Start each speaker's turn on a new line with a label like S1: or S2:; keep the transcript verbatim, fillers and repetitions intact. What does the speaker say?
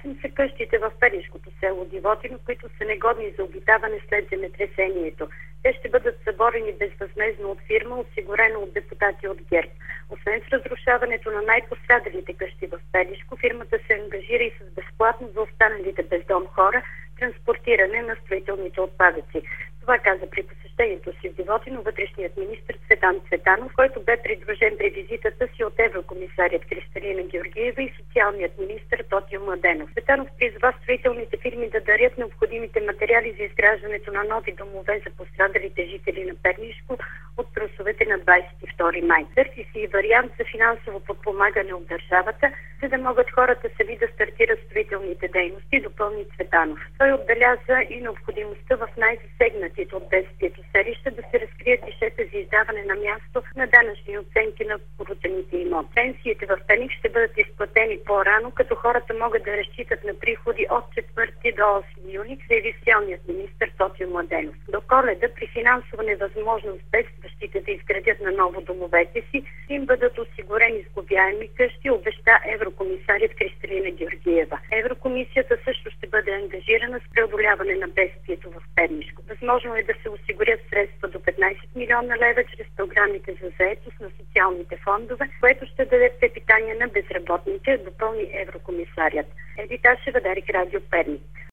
S1: осем са къщите в пернишкото село Дивотино, които са негодни за обитаване след земетресението. Те ще бъдат съборени безвъзмездно от фирма, осигурена от депутати от ГЕРБ. Освен с разрушаването на най-пострадалите къщи в Пернишко, фирмата се ангажира и с безплатно за останалите без дом хора транспортиране на строителните отпадъци. Това каза при посещението си в Дивотино вътрешният министър Цветан Цветанов, който бе придружен при визитата си от еврокомисарят Кристалина Георгиева и социалният министър Тотю Младенов. Цветанов призва строителните фирми да дарят необходимите материали за изграждането на нови домове за пострадалите жители на Пернишко от трусовете на двадесет и втори май. Търси си и вариант за финансово подпомагане от държавата, за да могат хората сами да стартират строителните дейности, допълни Цветанов. Той отбеляза и необходимостта в най-засегнатите от бедствието селища да се разкрият гишета за издаване на място на данъчни оценки на порутените имоти. Пенсиите в Перник ще бъдат изплатени по-рано, като хората могат да разчитат на приходи от четвърти до осми юли, заяви социалният министър Тотю Младенов. До Коледа при финансова невъзможност бедстващите да изградят на ново домовете си, им бъдат осигурени сглобяеми къщи, обеща еврокомисарят Кристалина Георгиева. Еврокомисията също ще бъде ангажирана с преодоляване на бедствието в Пернишко. Възможно е да се осигурят средства до петнадесет милиона лева чрез програмите за заетост на социалните фондове, което ще даде препитание на безработните, допълни еврокомисарят. Едита Шевадарик, Радио Перник.